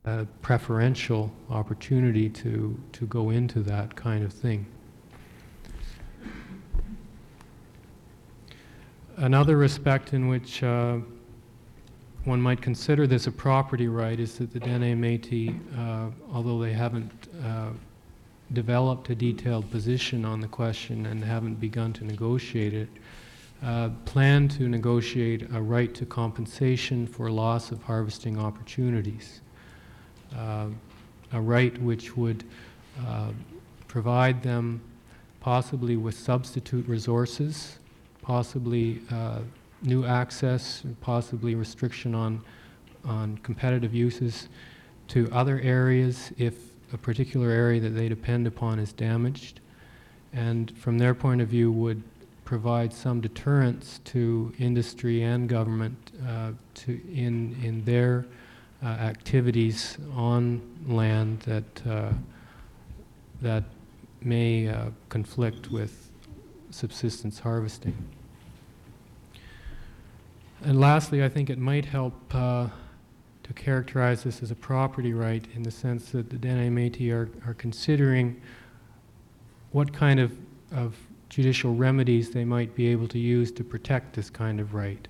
a preferential opportunity to go into that kind of thing. Another respect in which one might consider this a property right is that the Dene Métis, although they haven't developed a detailed position on the question and haven't begun to negotiate it, plan to negotiate a right to compensation for loss of harvesting opportunities. A right which would provide them possibly with substitute resources, possibly new access, possibly restriction on competitive uses to other areas if a particular area that they depend upon is damaged, and from their point of view would provide some deterrence to industry and government in their activities on land that may conflict with subsistence harvesting. And lastly, I think it might help to characterize this as a property right in the sense that the Dene Métis are considering what kind of judicial remedies they might be able to use to protect this kind of right.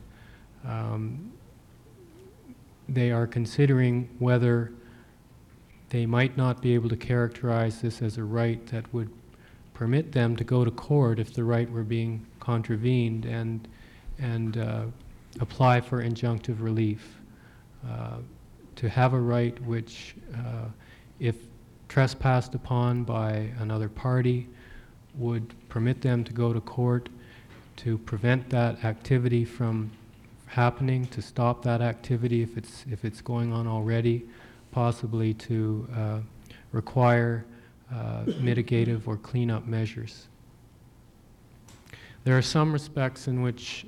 They are considering whether they might not be able to characterize this as a right that would permit them to go to court if the right were being contravened and apply for injunctive relief. To have a right which, if trespassed upon by another party, would permit them to go to court to prevent that activity from happening, to stop that activity if it's going on already, possibly to require mitigative or cleanup measures. There are some respects in which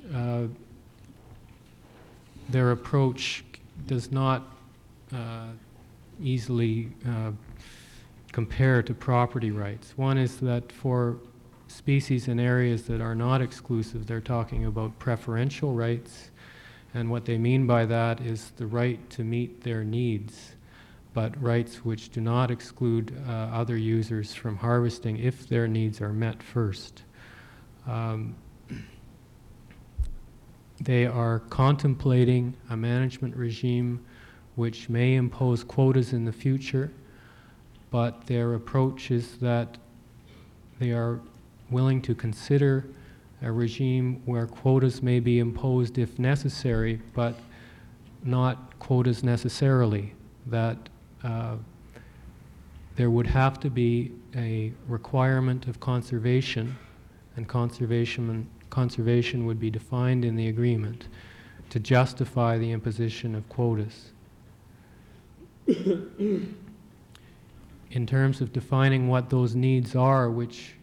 their approach does not easily compare to property rights. One is that for species in areas that are not exclusive, they're talking about preferential rights, and what they mean by that is the right to meet their needs, but rights which do not exclude other users from harvesting if their needs are met first. They are contemplating a management regime which may impose quotas in the future, but their approach is that they are willing to consider a regime where quotas may be imposed if necessary, but not quotas necessarily, that there would have to be a requirement of conservation, and conservation would be defined in the agreement to justify the imposition of quotas. In terms of defining what those needs are, which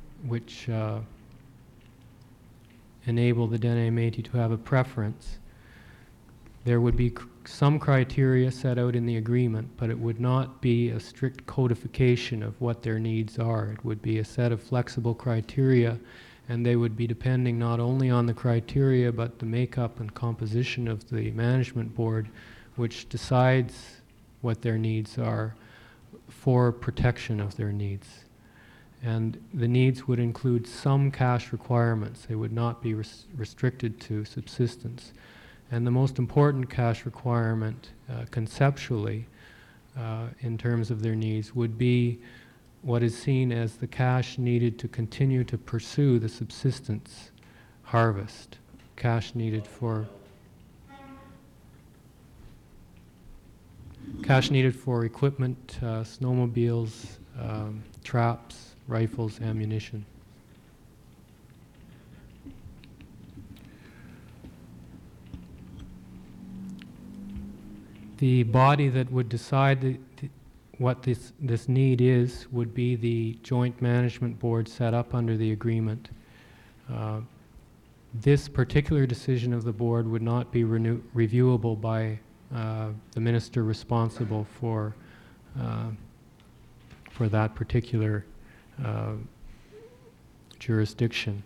enable the Dene Métis to have a preference, there would be some criteria set out in the agreement, but it would not be a strict codification of what their needs are. It would be a set of flexible criteria, and they would be depending not only on the criteria, but the makeup and composition of the management board, which decides what their needs are for protection of their needs. And the needs would include some cash requirements. They would not be restricted to subsistence. And the most important cash requirement conceptually in terms of their needs would be what is seen as the cash needed to continue to pursue the subsistence harvest, cash needed for equipment, snowmobiles, traps, rifles, ammunition. The body that would decide what this need is would be the joint management board set up under the agreement. This particular decision of the board would not be reviewable by the minister responsible for that particular jurisdiction.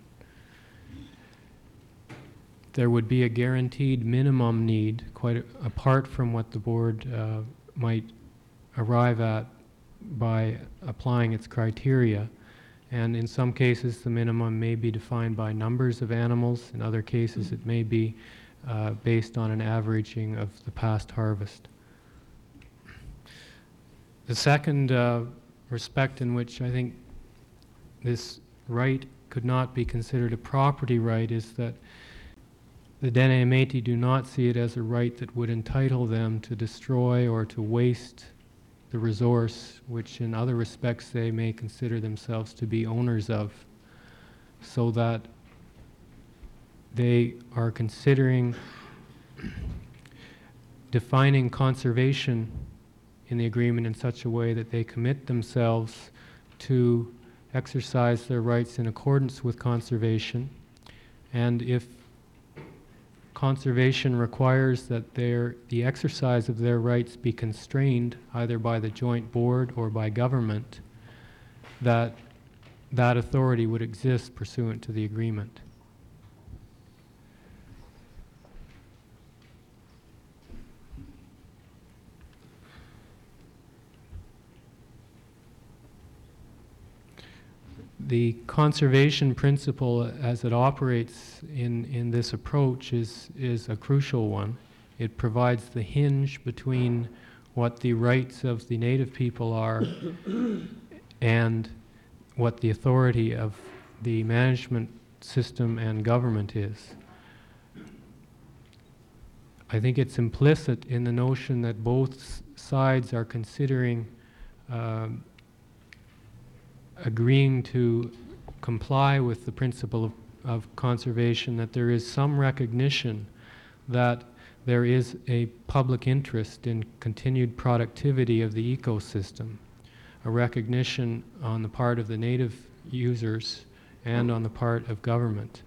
There would be a guaranteed minimum need, quite apart from what the board might arrive at by applying its criteria. And in some cases, the minimum may be defined by numbers of animals. In other cases, it may be based on an averaging of the past harvest. The second respect in which I think this right could not be considered a property right is that the Dene Métis do not see it as a right that would entitle them to destroy or to waste the resource, which in other respects they may consider themselves to be owners of, so that they are considering defining conservation in the agreement in such a way that they commit themselves to exercise their rights in accordance with conservation. And if conservation requires that the exercise of their rights be constrained either by the joint board or by government, that authority would exist pursuant to the agreement. The conservation principle as it operates in this approach is a crucial one. It provides the hinge between what the rights of the native people are and what the authority of the management system and government is. I think it's implicit in the notion that both sides are considering agreeing to comply with the principle of conservation, that there is some recognition that there is a public interest in continued productivity of the ecosystem, a recognition on the part of the native users and on the part of government.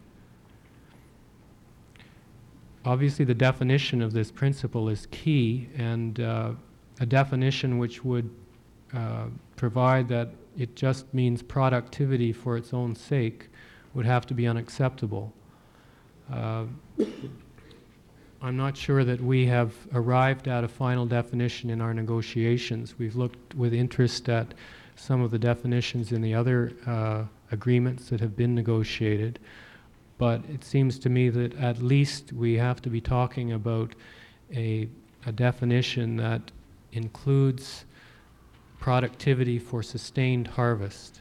Obviously, the definition of this principle is key, and a definition which would provide that it just means productivity for its own sake would have to be unacceptable. I'm not sure that we have arrived at a final definition in our negotiations. We've looked with interest at some of the definitions in the other agreements that have been negotiated, but it seems to me that at least we have to be talking about a definition that includes productivity for sustained harvest.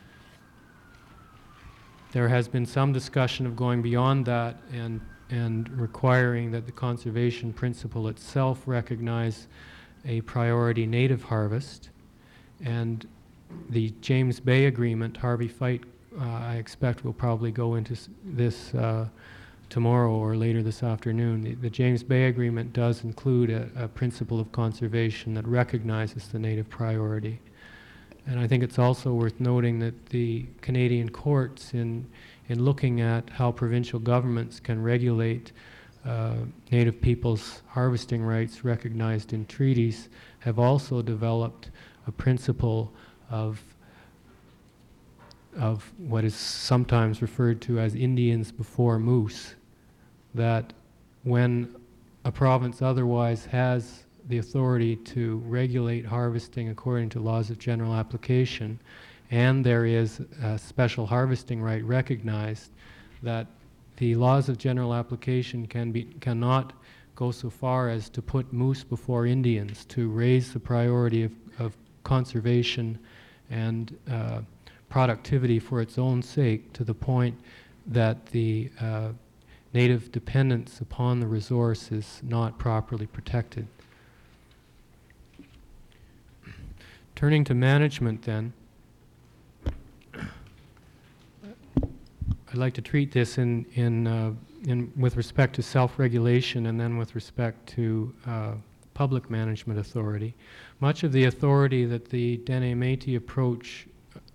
There has been some discussion of going beyond that and requiring that the conservation principle itself recognize a priority native harvest. And the James Bay Agreement, Harvey Fight, I expect will probably go into this tomorrow or later this afternoon. The James Bay Agreement does include a principle of conservation that recognizes the native priority. And I think it's also worth noting that the Canadian courts, in looking at how provincial governments can regulate native people's harvesting rights recognized in treaties, have also developed a principle of what is sometimes referred to as Indians before moose, that when a province otherwise has the authority to regulate harvesting according to laws of general application, and there is a special harvesting right recognized, that the laws of general application cannot go so far as to put moose before Indians, to raise the priority of conservation and productivity for its own sake, to the point that the native dependence upon the resource is not properly protected. Turning to management then, I'd like to treat this with respect to self-regulation and then with respect to public management authority. Much of the authority that the Dene Métis approach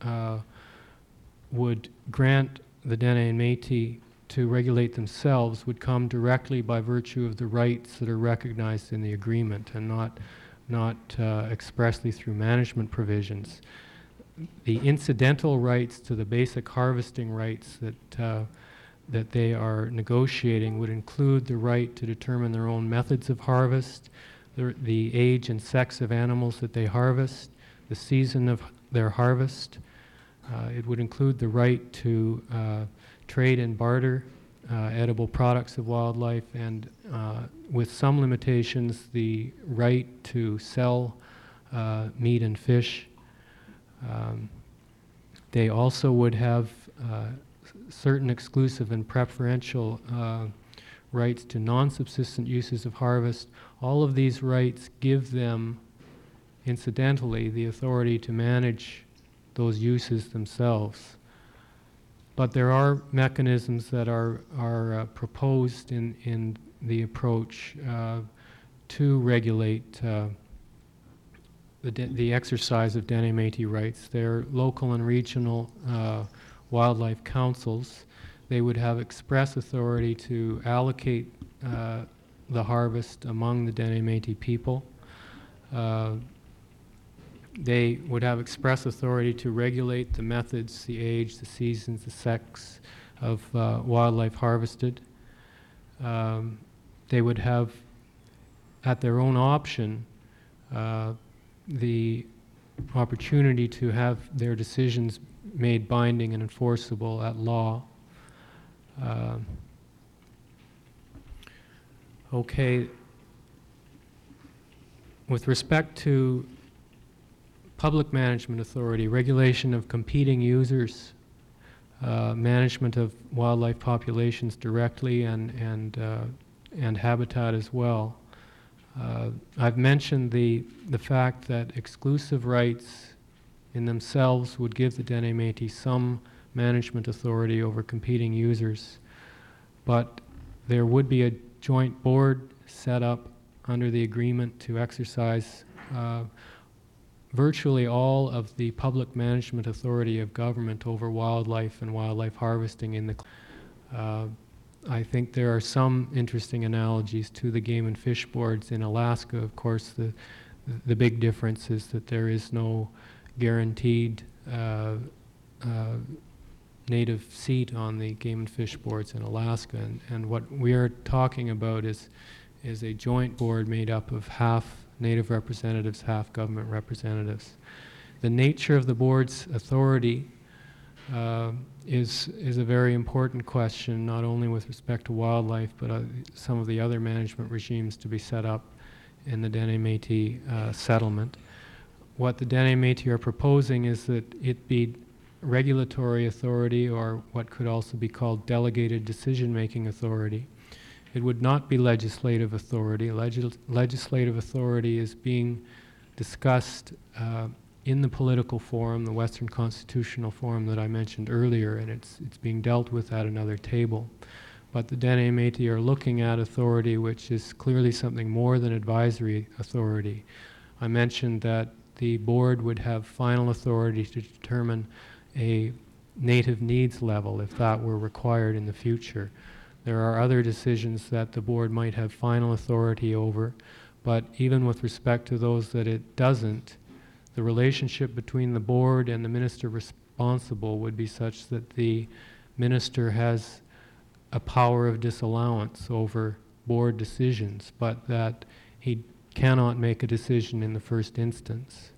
would grant the Dene Métis to regulate themselves would come directly by virtue of the rights that are recognized in the agreement, and not expressly through management provisions. The incidental rights to the basic harvesting rights that they are negotiating would include the right to determine their own methods of harvest, the age and sex of animals that they harvest, the season of their harvest. It would include the right to trade and barter edible products of wildlife, and with some limitations, the right to sell meat and fish. They also would have certain exclusive and preferential rights to non-subsistent uses of harvest. All of these rights give them, incidentally, the authority to manage those uses themselves. But there are mechanisms that are proposed in the approach to regulate the exercise of Dene Métis rights. They're local and regional wildlife councils. They would have express authority to allocate the harvest among the Dene Métis people. They would have express authority to regulate the methods, the age, the seasons, the sex of wildlife harvested. They would have, at their own option, the opportunity to have their decisions made binding and enforceable at law. Okay. With respect to public management authority, regulation of competing users, management of wildlife populations directly, and habitat as well. I've mentioned the fact that exclusive rights in themselves would give the Dene Métis some management authority over competing users, but there would be a joint board set up under the agreement to exercise virtually all of the public management authority of government over wildlife and wildlife harvesting in the I think there are some interesting analogies to the game and fish boards in Alaska. Of course, the big difference is that there is no guaranteed native seat on the game and fish boards in Alaska, and what we are talking about is a joint board made up of half native representatives, half government representatives. The nature of the board's authority is a very important question, not only with respect to wildlife, but some of the other management regimes to be set up in the Dene Métis settlement. What the Dene Métis are proposing is that it be regulatory authority, or what could also be called delegated decision-making authority. It would not be legislative authority. Legislative authority is being discussed in the political forum, the Western Constitutional Forum that I mentioned earlier, and it's being dealt with at another table. But the Dene Métis are looking at authority which is clearly something more than advisory authority. I mentioned that the board would have final authority to determine a native needs level if that were required in the future. There are other decisions that the board might have final authority over, but even with respect to those that it doesn't, the relationship between the board and the minister responsible would be such that the minister has a power of disallowance over board decisions, but that he cannot make a decision in the first instance.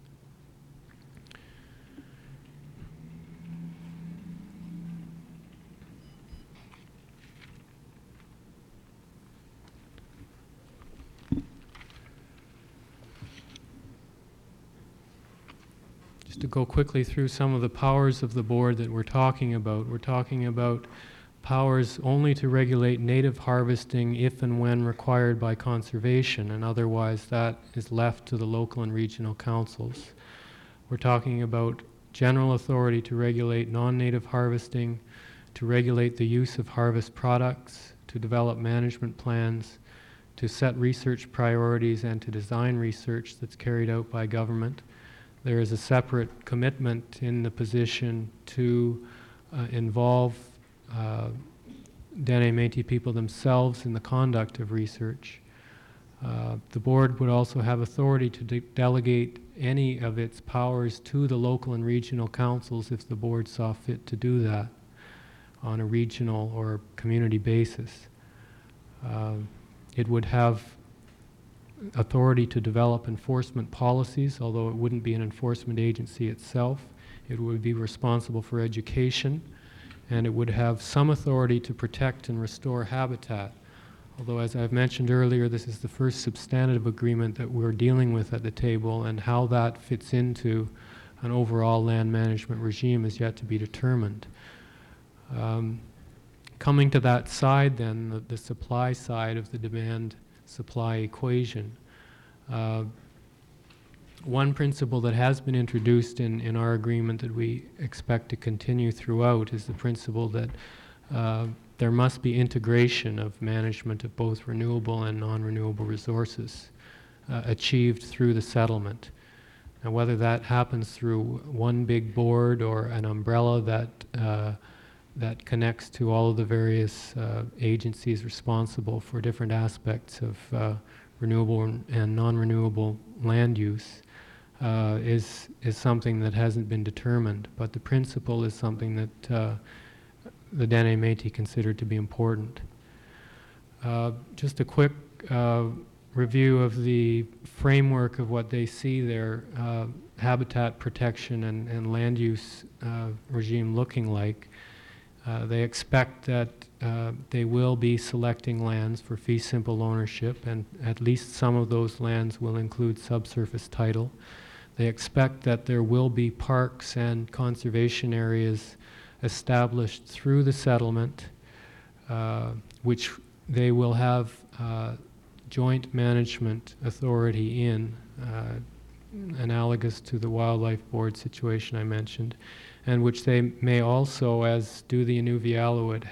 Just to go quickly through some of the powers of the board that we're talking about powers only to regulate native harvesting if and when required by conservation, and otherwise that is left to the local and regional councils. We're talking about general authority to regulate non-native harvesting, to regulate the use of harvest products, to develop management plans, to set research priorities, and to design research that's carried out by government. There is a separate commitment in the position to involve Dene Métis people themselves in the conduct of research. The board would also have authority to delegate any of its powers to the local and regional councils if the board saw fit to do that on a regional or community basis. It would have authority to develop enforcement policies, although it wouldn't be an enforcement agency itself. It would be responsible for education, and it would have some authority to protect and restore habitat. Although, as I've mentioned earlier, this is the first substantive agreement that we're dealing with at the table, and how that fits into an overall land management regime is yet to be determined. Coming to that side then, the supply side of the demand-supply equation, one principle that has been introduced in our agreement that we expect to continue throughout is the principle that there must be integration of management of both renewable and non-renewable resources achieved through the settlement. Now, whether that happens through one big board or an umbrella that connects to all of the various agencies responsible for different aspects of renewable and non-renewable land use is something that hasn't been determined. But the principle is something that the Dene Métis considered to be important. Just a quick review of the framework of what they see their habitat protection and land use regime looking like. They expect that they will be selecting lands for fee simple ownership, and at least some of those lands will include subsurface title. They expect that there will be parks and conservation areas established through the settlement, which they will have joint management authority in, analogous to the Wildlife Board situation I mentioned, and which they may also, as do the Inuvialuit,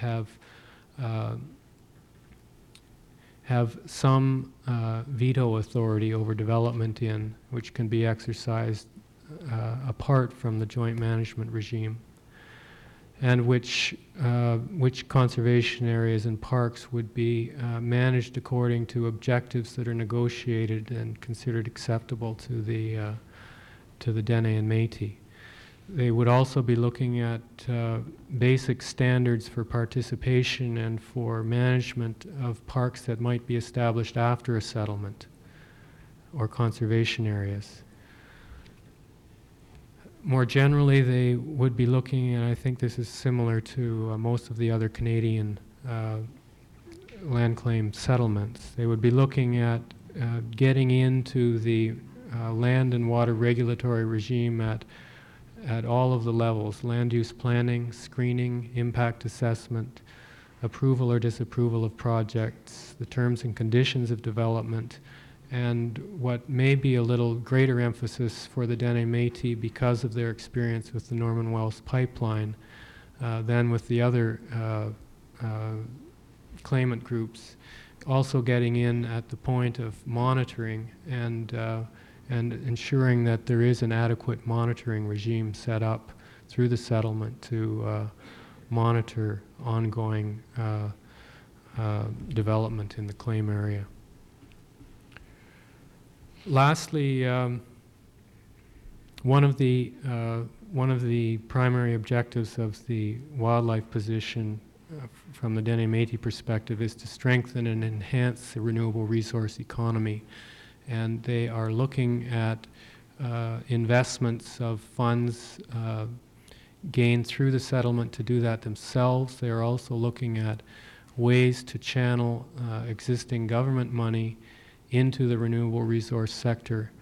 have some veto authority over development in, which can be exercised apart from the joint management regime, and which conservation areas and parks would be managed according to objectives that are negotiated and considered acceptable to the Dene and Métis. They would also be looking at basic standards for participation and for management of parks that might be established after a settlement or conservation areas. More generally, they would be looking, and I think this is similar to most of the other Canadian land claim settlements, they would be looking at getting into the land and water regulatory regime at all of the levels: land use planning, screening, impact assessment, approval or disapproval of projects, the terms and conditions of development, and what may be a little greater emphasis for the Dene Métis because of their experience with the Norman Wells pipeline than with the other claimant groups, also getting in at the point of monitoring and ensuring that there is an adequate monitoring regime set up through the settlement to monitor ongoing development in the claim area. Lastly, one of the primary objectives of the wildlife position from the Dene Métis perspective is to strengthen and enhance the renewable resource economy. And they are looking at investments of funds gained through the settlement to do that themselves. They are also looking at ways to channel existing government money into the renewable resource sector.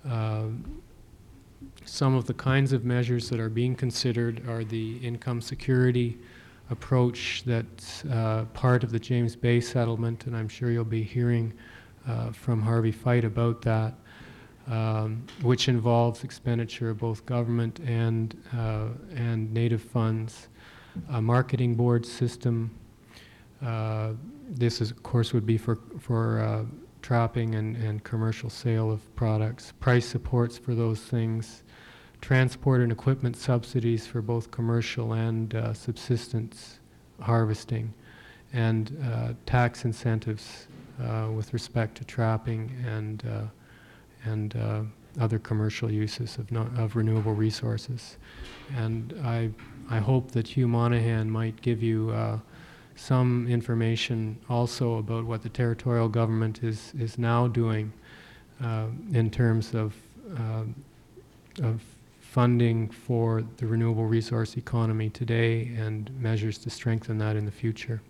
Some of the kinds of measures that are being considered are the income security approach that's part of the James Bay settlement, and I'm sure you'll be hearing from Harvey Fite about that, which involves expenditure of both government and native funds, a marketing board system. This is, of course, would be for trapping and commercial sale of products, price supports for those things, transport and equipment subsidies for both commercial and subsistence harvesting, and tax incentives with respect to trapping and other commercial uses of renewable resources. And I hope that Hugh Monahan might give you some information also about what the territorial government is now doing in terms of funding for the renewable resource economy today and measures to strengthen that in the future.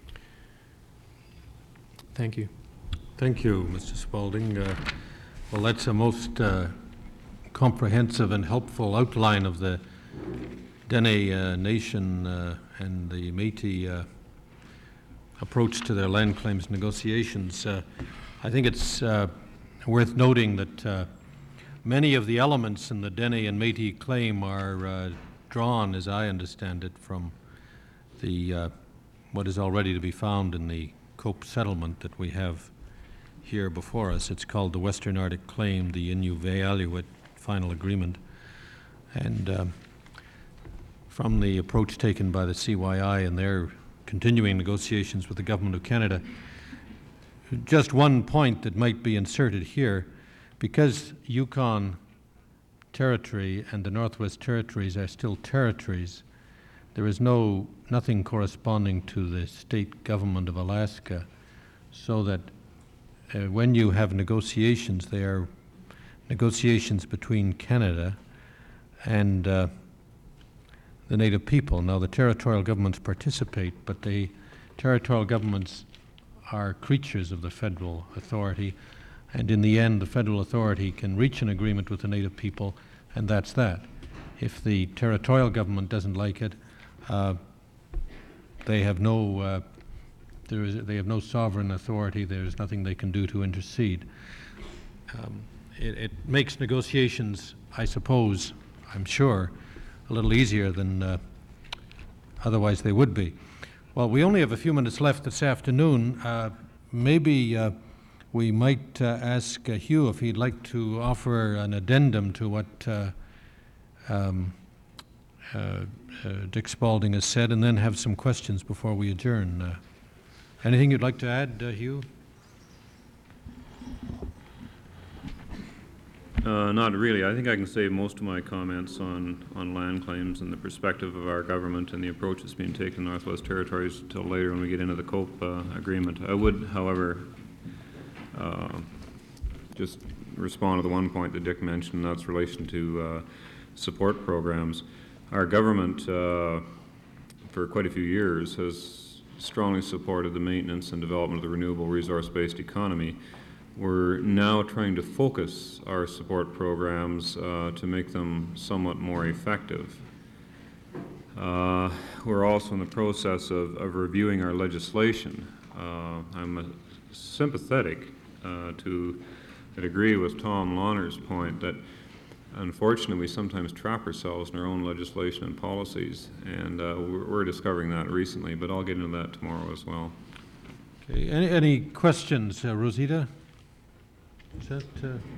Thank you. Thank you, Mr. Spaulding. Well, that's a most comprehensive and helpful outline of the Dene Nation and the Métis approach to their land claims negotiations. I think it's worth noting that many of the elements in the Dene and Métis claim are drawn, as I understand it, from the what is already to be found in the Cope settlement that we have here before us. It's called the Western Arctic Claim, the Inuvialuit Final Agreement. And from the approach taken by the CYI and their continuing negotiations with the Government of Canada, just one point that might be inserted here, because Yukon Territory and the Northwest Territories are still territories, there is nothing corresponding to the state government of Alaska, so that when you have negotiations, they are negotiations between Canada and the Native people. Now, the territorial governments participate, but the territorial governments are creatures of the federal authority, and in the end, the federal authority can reach an agreement with the Native people, and that's that. If the territorial government doesn't like it, they have no sovereign authority. There's nothing they can do to intercede. It makes negotiations, I suppose, I'm sure, a little easier than otherwise they would be. Well, we only have a few minutes left this afternoon. Maybe we might ask Hugh if he'd like to offer an addendum to what Dick Spaulding has said, and then have some questions before we adjourn. Anything you'd like to add, Hugh? Not really. I think I can save most of my comments on land claims and the perspective of our government and the approach that's being taken in the Northwest Territories until later when we get into the COPE agreement. I would, however, just respond to the one point that Dick mentioned, and that's relation to support programs. Our government, for quite a few years, has strongly supported the maintenance and development of the renewable resource-based economy. We're now trying to focus our support programs to make them somewhat more effective. We're also in the process of reviewing our legislation. I'm sympathetic to and agree with Tom Lawner's point that unfortunately we sometimes trap ourselves in our own legislation and policies, and we're discovering that recently, but I'll get into that tomorrow as well. Okay. Any questions, Rosita? Is that,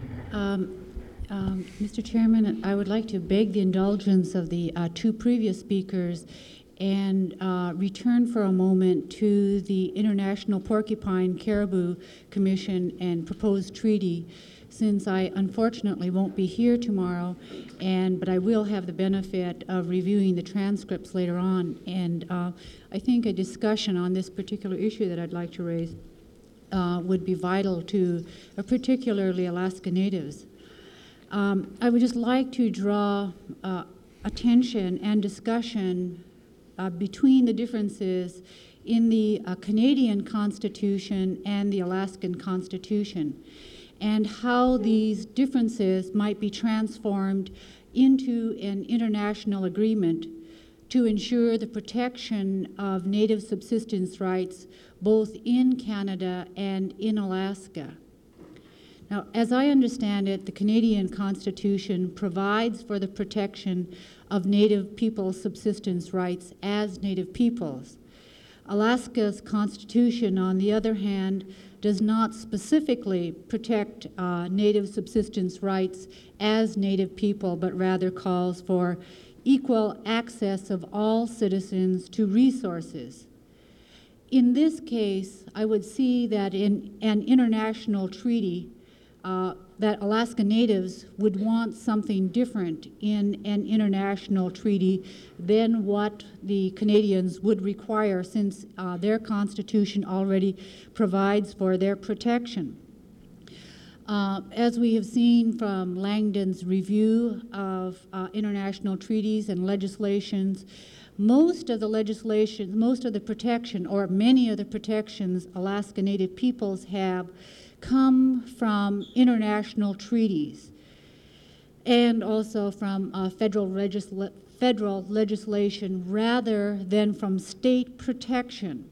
Mr. Chairman, I would like to beg the indulgence of the two previous speakers and return for a moment to the International Porcupine Caribou Commission and proposed treaty, since I unfortunately won't be here tomorrow, but I will have the benefit of reviewing the transcripts later on. And I think a discussion on this particular issue that I'd like to raise would be vital to particularly Alaska Natives. I would just like to draw attention and discussion between the differences in the Canadian Constitution and the Alaskan Constitution, and how these differences might be transformed into an international agreement to ensure the protection of Native subsistence rights both in Canada and in Alaska. Now, as I understand it, the Canadian Constitution provides for the protection of Native people's subsistence rights as Native peoples. Alaska's Constitution, on the other hand, does not specifically protect Native subsistence rights as Native people, but rather calls for equal access of all citizens to resources. In this case, I would see that in an international treaty, that Alaska Natives would want something different in an international treaty than what the Canadians would require, since their Constitution already provides for their protection. As we have seen from Langdon's review of international treaties and legislations, most of the protection, or many of the protections Alaska Native peoples have, come from international treaties and also from federal legislation rather than from state protection.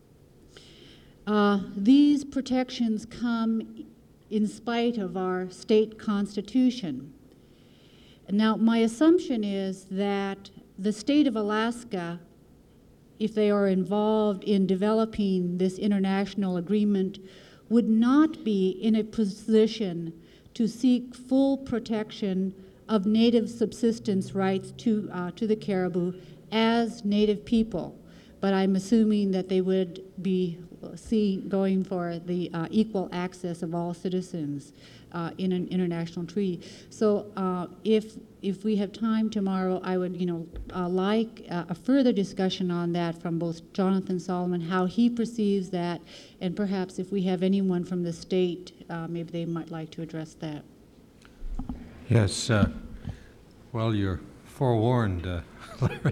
These protections come in spite of our state constitution. Now, my assumption is that the state of Alaska, if they are involved in developing this international agreement, would not be in a position to seek full protection of Native subsistence rights to the caribou as Native people. But I'm assuming that they would be going for the equal access of all citizens in an international treaty. So if we have time tomorrow, I would like a further discussion on that from both Jonathan Solomon, how he perceives that, and perhaps if we have anyone from the state, maybe they might like to address that. Yes, well, you're forewarned, Larry.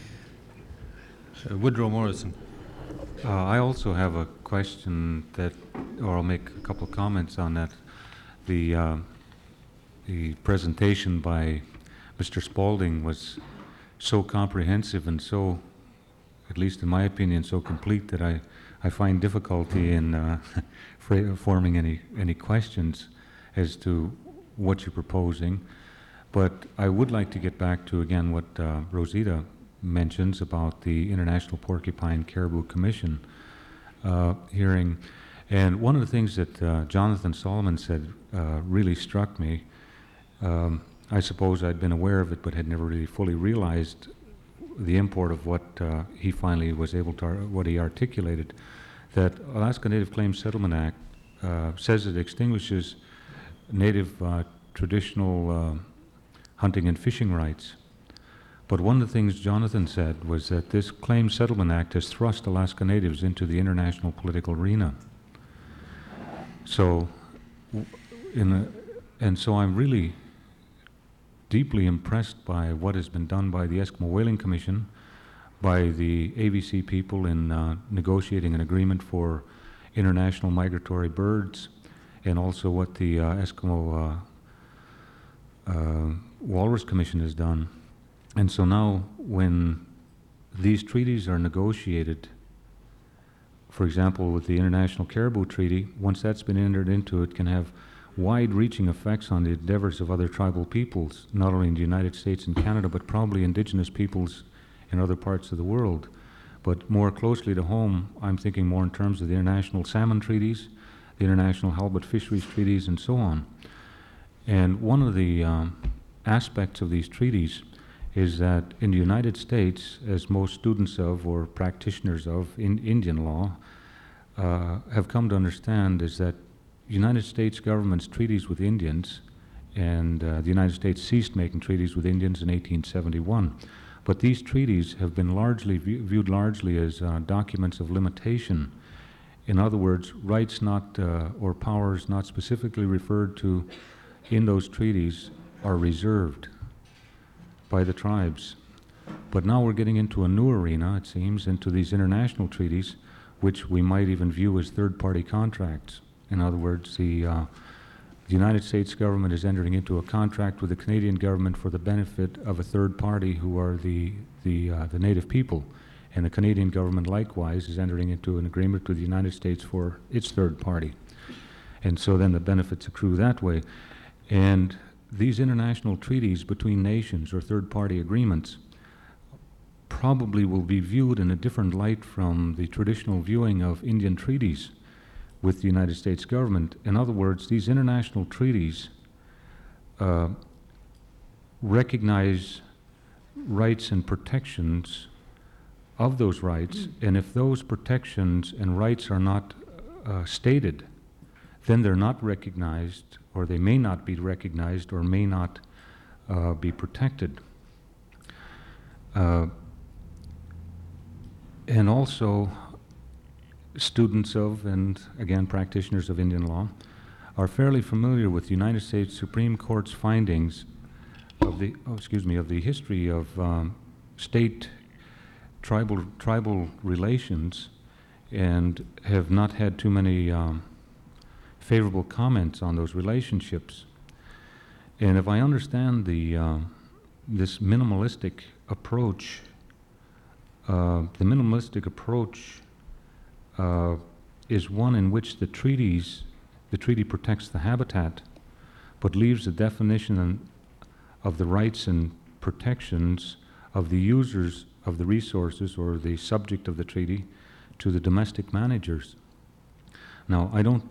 Woodrow Morrison. I also have a question or I'll make a couple of comments on that. The presentation by Mr. Spaulding was so comprehensive and so, at least in my opinion, so complete that I find difficulty in forming any questions as to what you're proposing. But I would like to get back to, again, what Rosita mentions about the International Porcupine Caribou Commission hearing. And one of the things that Jonathan Solomon said really struck me. I suppose I'd been aware of it, but had never really fully realized the import of what he finally was able to, what he articulated, that Alaska Native Claims Settlement Act says it extinguishes Native traditional hunting and fishing rights. But one of the things Jonathan said was that this Claims Settlement Act has thrust Alaska Natives into the international political arena. So, and so I'm really deeply impressed by what has been done by the Eskimo Whaling Commission, by the AVC people in negotiating an agreement for international migratory birds, and also what the Eskimo Walrus Commission has done. And so now when these treaties are negotiated, for example, with the International Caribou Treaty, once that's been entered into, it can have wide-reaching effects on the endeavors of other tribal peoples, not only in the United States and Canada, but probably indigenous peoples in other parts of the world. But more closely to home, I'm thinking more in terms of the international salmon treaties, the international halibut fisheries treaties, and so on. And one of the aspects of these treaties is that in the United States, as most students of or practitioners of Indian law have come to understand, is that United States government's treaties with Indians, and the United States ceased making treaties with Indians in 1871. But these treaties have been viewed largely as documents of limitation. In other words, rights not or powers not specifically referred to in those treaties are reserved by the tribes. But now we're getting into a new arena, it seems, into these international treaties, which we might even view as third-party contracts. In other words, the United States government is entering into a contract with the Canadian government for the benefit of a third party who are the Native people. And the Canadian government likewise is entering into an agreement with the United States for its third party. And so then the benefits accrue that way. And these international treaties between nations or third-party agreements probably will be viewed in a different light from the traditional viewing of Indian treaties with the United States government. In other words, these international treaties recognize rights and protections of those rights, and if those protections and rights are not stated, then they're not recognized, or they may not be recognized, or may not be protected. And also, students of, and again, practitioners of Indian law, are fairly familiar with the United States Supreme Court's findings of the history of state tribal relations, and have not had too many favorable comments on those relationships. And if I understand this minimalistic approach, is one in which the treaty protects the habitat, but leaves the definition of the rights and protections of the users of the resources or the subject of the treaty to the domestic managers. Now, I don't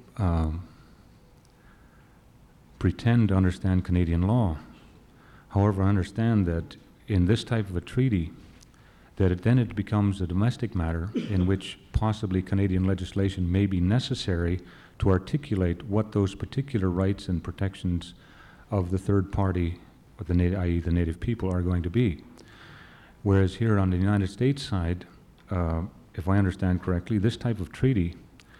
pretend to understand Canadian law. However, I understand that in this type of a treaty, that it becomes a domestic matter in which possibly Canadian legislation may be necessary to articulate what those particular rights and protections of the third party, i.e. the native people, are going to be. Whereas here on the United States side, if I understand correctly, this type of treaty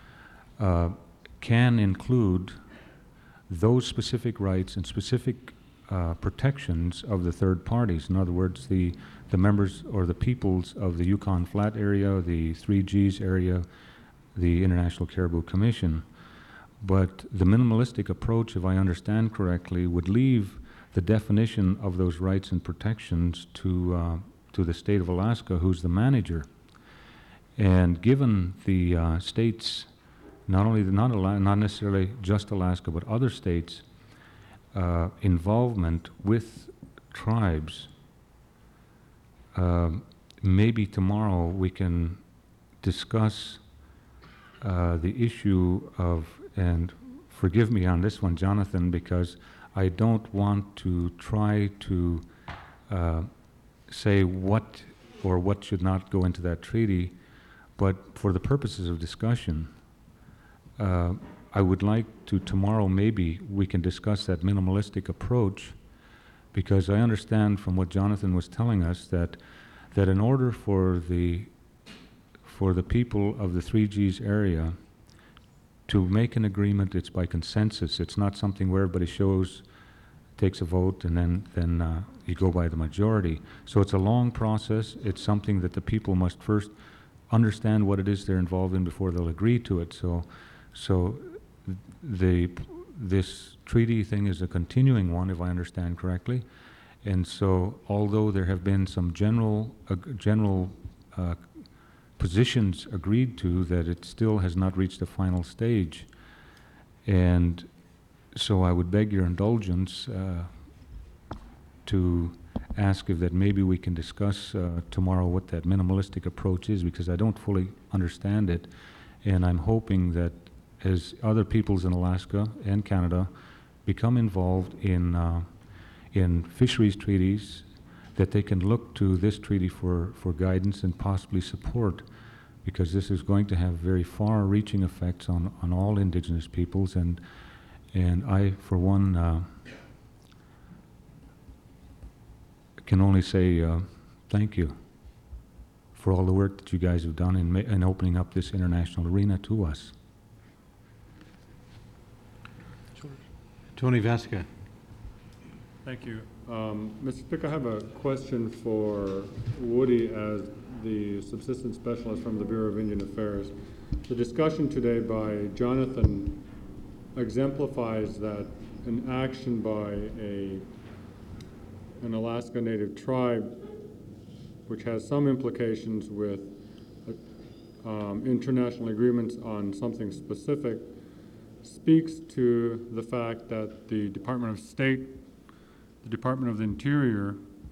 can include those specific rights and specific protections of the third parties. In other words, the members or the peoples of the Yukon Flat area, the 3Gs area, the International Caribou Commission. But the minimalistic approach, if I understand correctly, would leave the definition of those rights and protections to the state of Alaska, who's the manager. And given the states, not necessarily just Alaska, but other states' involvement with tribes, maybe tomorrow we can discuss the issue of, and forgive me on this one, Jonathan, because I don't want to try to say what or what should not go into that treaty, but for the purposes of discussion, I would like to tomorrow maybe we can discuss that minimalistic approach, because I understand from what Jonathan was telling us that in order for the people of the 3Gs area to make an agreement, it's by consensus. It's not something where everybody takes a vote, and then you go by the majority. So it's a long process. It's something that the people must first understand what it is they're involved in before they'll agree to it. So this treaty thing is a continuing one, if I understand correctly. And so, although there have been some general positions agreed to, that it still has not reached the final stage. And so I would beg your indulgence to ask if that maybe we can discuss tomorrow what that minimalistic approach is, because I don't fully understand it. And I'm hoping that as other peoples in Alaska and Canada become involved in fisheries treaties, that they can look to this treaty for guidance and possibly support, because this is going to have very far-reaching effects on all Indigenous peoples. And I, for one, can only say thank you for all the work that you guys have done in opening up this international arena to us. Tony Vasca. Thank you. Mr. Speaker, I have a question for Woody as the subsistence specialist from the Bureau of Indian Affairs. The discussion today by Jonathan exemplifies that an action by an Alaska Native tribe, which has some implications with international agreements on something specific, speaks to the fact that the Department of State, the Department of the Interior,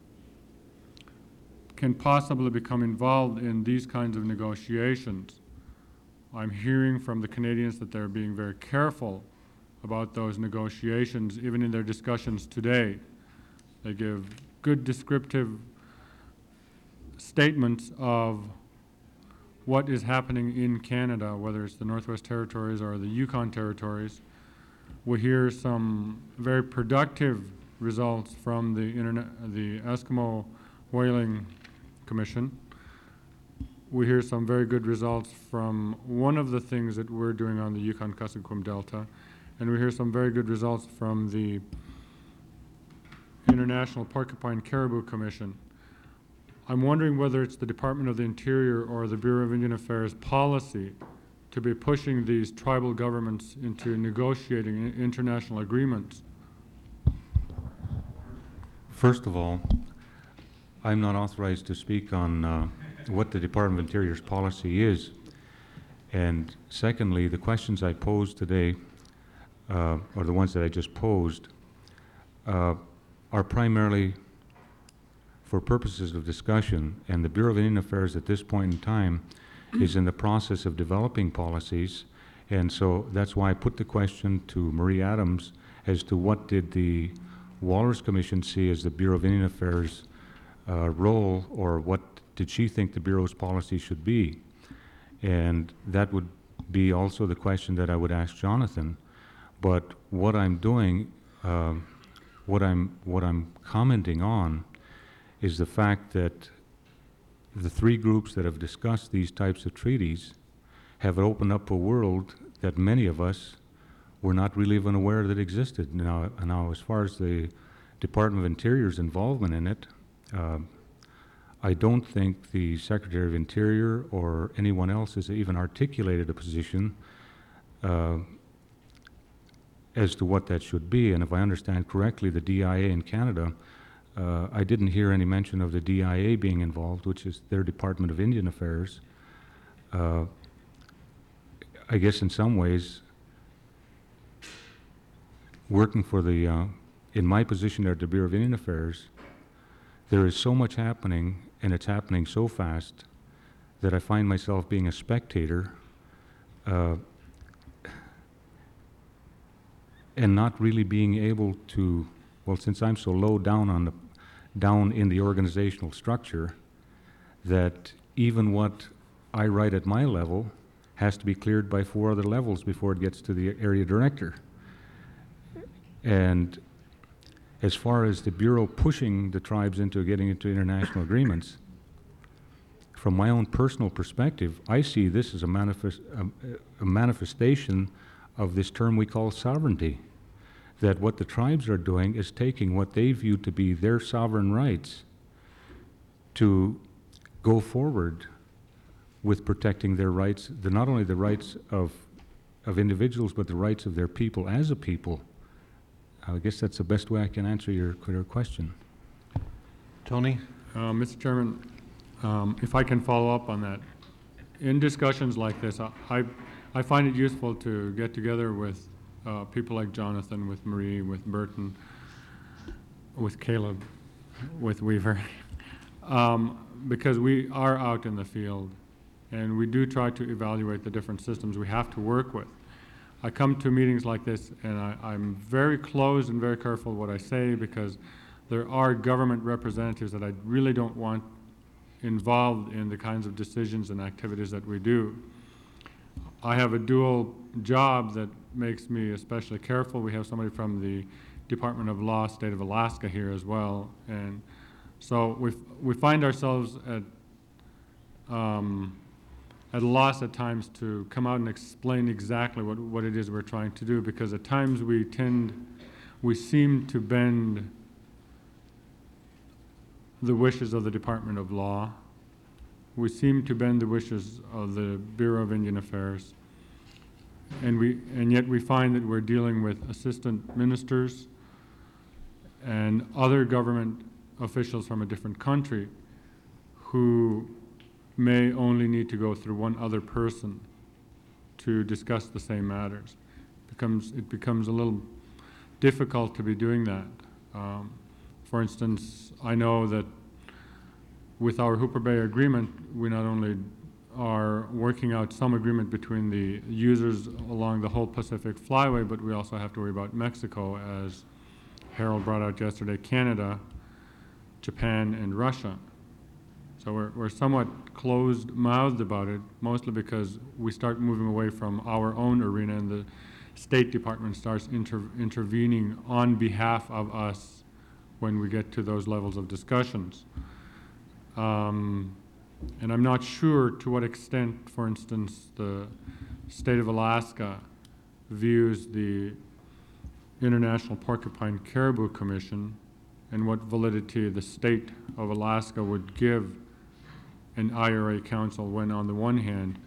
can possibly become involved in these kinds of negotiations. I'm hearing from the Canadians that they're being very careful about those negotiations, even in their discussions today. They give good descriptive statements of what is happening in Canada, whether it's the Northwest Territories or the Yukon Territories. We hear some very productive results from the Eskimo Whaling Commission. We hear some very good results from one of the things that we're doing on the Yukon-Kuskokwim Delta. and we hear some very good results from the International Porcupine Caribou Commission. I'm wondering whether it's the Department of the Interior or the Bureau of Indian Affairs policy to be pushing these tribal governments into negotiating international agreements. First of all, I'm not authorized to speak on what the Department of Interior's policy is. And secondly, the questions I posed today, or the ones that I just posed, are primarily for purposes of discussion, and the Bureau of Indian Affairs at this point in time is in the process of developing policies, and so that's why I put the question to Marie Adams as to what did the Walrus Commission see as the Bureau of Indian Affairs role, or what did she think the Bureau's policy should be? And that would be also the question that I would ask Jonathan. But what I'm doing, what I'm commenting on is the fact that the three groups that have discussed these types of treaties have opened up a world that many of us were not really even aware that existed. Now, as far as the Department of Interior's involvement in it, I don't think the Secretary of Interior or anyone else has even articulated a position as to what that should be. And if I understand correctly, the DIA in Canada, I didn't hear any mention of the DIA being involved, which is their Department of Indian Affairs. I guess in some ways, working for the, in my position at the Bureau of Indian Affairs, there is so much happening, and it's happening so fast, that I find myself being a spectator and not really being able to, well, since I'm so low down on the down in the organizational structure, that even what I write at my level has to be cleared by 4 other levels before it gets to the area director. And as far as the Bureau pushing the tribes into getting into international agreements, from my own personal perspective, I see this as a manifestation of this term we call sovereignty. That what the tribes are doing is taking what they view to be their sovereign rights to go forward with protecting their rights, not only the rights of individuals, but the rights of their people as a people. I guess that's the best way I can answer your question. Tony? Mr. Chairman, if I can follow up on that. In discussions like this, I find it useful to get together with people like Jonathan, with Marie, with Burton, with Caleb, with Weaver, because we are out in the field and we do try to evaluate the different systems we have to work with. I come to meetings like this and I'm very closed and very careful what I say, because there are government representatives that I really don't want involved in the kinds of decisions and activities that we do. I have a dual job that makes me especially careful. We have somebody from the Department of Law, State of Alaska here as well, and so we find ourselves at a loss at times to come out and explain exactly what it is we're trying to do, because at times we seem to bend the wishes of the Department of Law. We seem to bend the wishes of the Bureau of Indian Affairs. And yet we find that we're dealing with assistant ministers and other government officials from a different country who may only need to go through one other person to discuss the same matters. It becomes a little difficult to be doing that. For instance, I know that with our Hooper Bay Agreement, we not only are working out some agreement between the users along the whole Pacific Flyway, but we also have to worry about Mexico, as Harold brought out yesterday, Canada, Japan, and Russia. So we're somewhat closed-mouthed about it, mostly because we start moving away from our own arena and the State Department starts intervening on behalf of us when we get to those levels of discussions. And I'm not sure to what extent, for instance, the State of Alaska views the International Porcupine Caribou Commission and what validity the state of Alaska would give an IRA council when, on the one hand,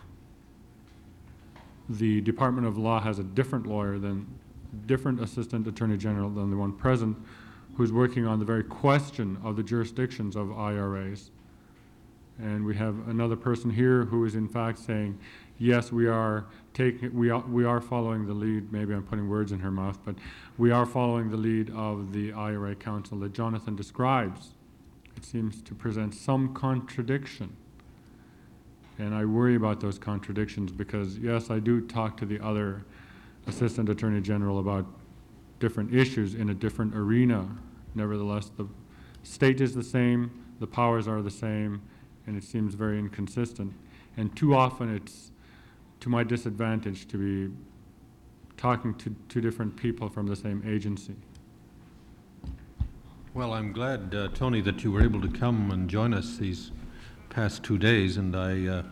the Department of Law has a different different Assistant Attorney General than the one present, who's working on the very question of the jurisdictions of IRAs. And we have another person here who is in fact saying, yes, we are following the lead, maybe I'm putting words in her mouth, but we are following the lead of the IRA Council that Jonathan describes. It seems to present some contradiction. And I worry about those contradictions because, yes, I do talk to the other Assistant Attorney General about different issues in a different arena. Nevertheless, the state is the same, the powers are the same, and it seems very inconsistent. And too often it's to my disadvantage to be talking to two different people from the same agency. Well, I'm glad, Tony, that you were able to come and join us these past 2 days, and I,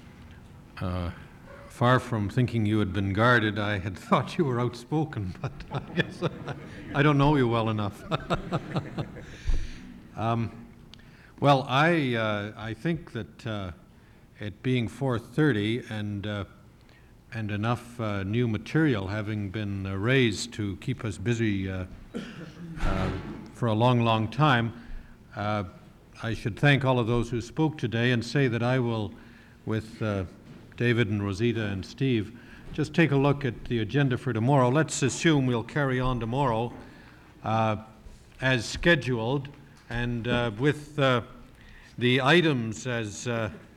far from thinking you had been guarded, I had thought you were outspoken, but I guess I don't know you well enough. Well, I think that it being 4:30 and enough new material having been raised to keep us busy for a long, long time, I should thank all of those who spoke today and say that I will, with David and Rosita and Steve, just take a look at the agenda for tomorrow. Let's assume we'll carry on tomorrow as scheduled, and with the items as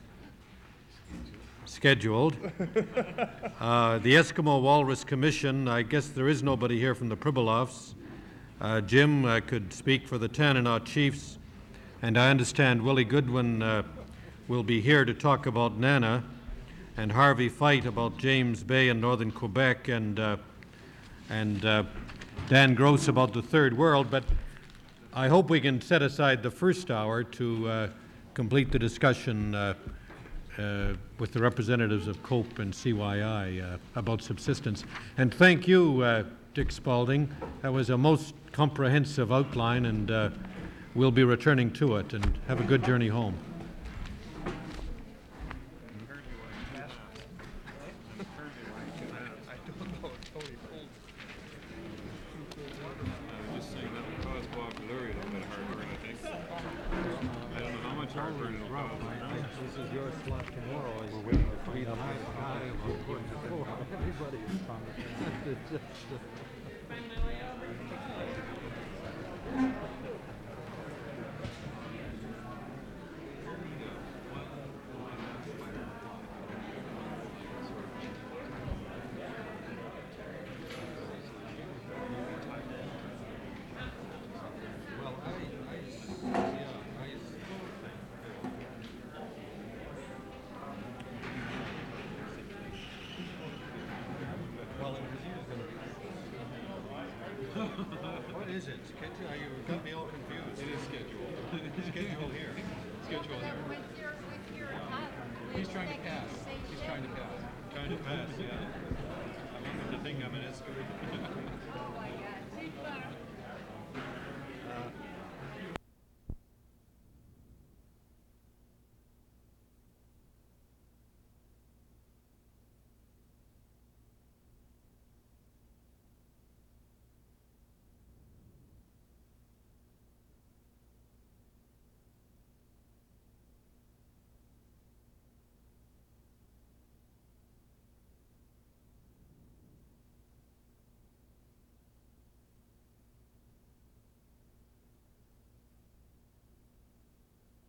scheduled. The Eskimo Walrus Commission, I guess there is nobody here from the Pribilofs. Jim could speak for the Tanana Chiefs, and I understand Willie Goodwin will be here to talk about Nana, and Harvey Fight about James Bay and northern Quebec, and Dan Gross about the Third World. But I hope we can set aside the first hour to complete the discussion with the representatives of COPE and CYI about subsistence. And thank you, Dick Spalding. That was a most comprehensive outline, and we'll be returning to it. And have a good journey home. What is it? You got me all confused. It is scheduled. Schedule here. Schedule here. He's trying to pass. He's trying to pass. Trying to pass, yeah. I mean, the thing I'm an escort.